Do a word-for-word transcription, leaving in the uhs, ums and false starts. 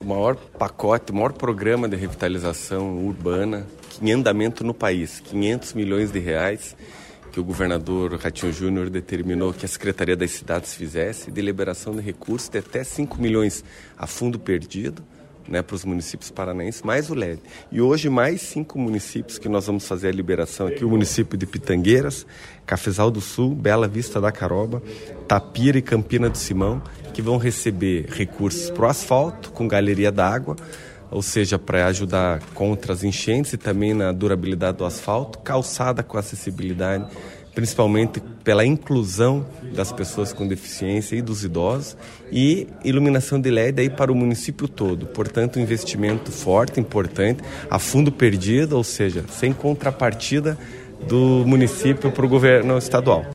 maior pacote, o maior programa de revitalização urbana em andamento no país, quinhentos milhões de reais, que o governador Ratinho Júnior determinou que a Secretaria das Cidades fizesse, de liberação de recursos de até cinco milhões a fundo perdido, né, para os municípios paranaenses, mais o L E D. E hoje mais cinco municípios que nós vamos fazer a liberação aqui, o município de Pitangueiras, Cafezal do Sul, Bela Vista da Caroba, Tapira e Campina do Simão, que vão receber recursos para o asfalto, com galeria d'água, ou seja, para ajudar contra as enchentes e também na durabilidade do asfalto, calçada com acessibilidade, principalmente pela inclusão das pessoas com deficiência e dos idosos, e iluminação de L E D aí para o município todo. Portanto, um investimento forte, importante, a fundo perdido, ou seja, sem contrapartida do município para o governo estadual.